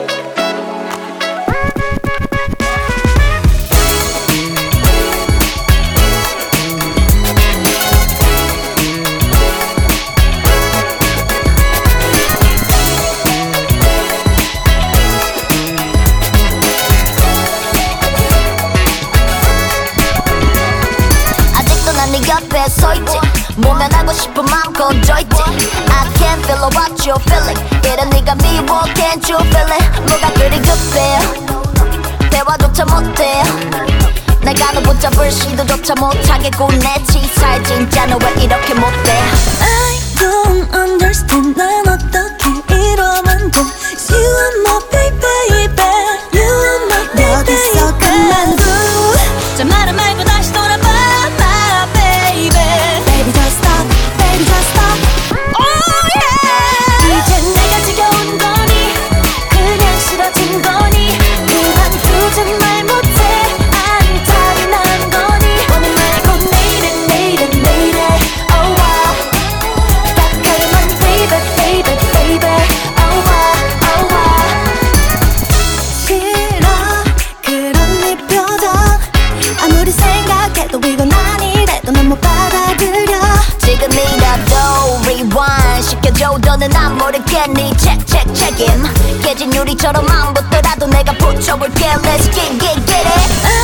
옆에 서있지 모면하고 싶은 마음 건져있지 I can't feel what you're feeling 이런 네가 미워 can't you feel it 뭐가 그리 급해 대화조차 못해 내가 너 붙잡을 시도조차 못하게 굴내 치사해 진짜 너 왜 이렇게 못해 I don't understand 난 어떻게 이러면 돼 Cause you are my baby You are my baby 여기서 그만둬 저 말은 말고 다시 돌아봐 Baby just stop, baby just stop Oh yeah 이젠 내가 지겨운 거니 그냥 싫어진 거니 그만 두지 말 못해 안달이 난 거니 오늘 말고 내일은 Oh wow 따끔한 baby Oh wow 싫어 그런 네 표정 아무리 생각해도 이건 아니래도 난 못 받아들여 지금이라도 rewind 시켜줘 너는 안 모르겠니 check 책임 깨진 유리처럼 안 붙더라도 내가 붙여볼게 Let's get it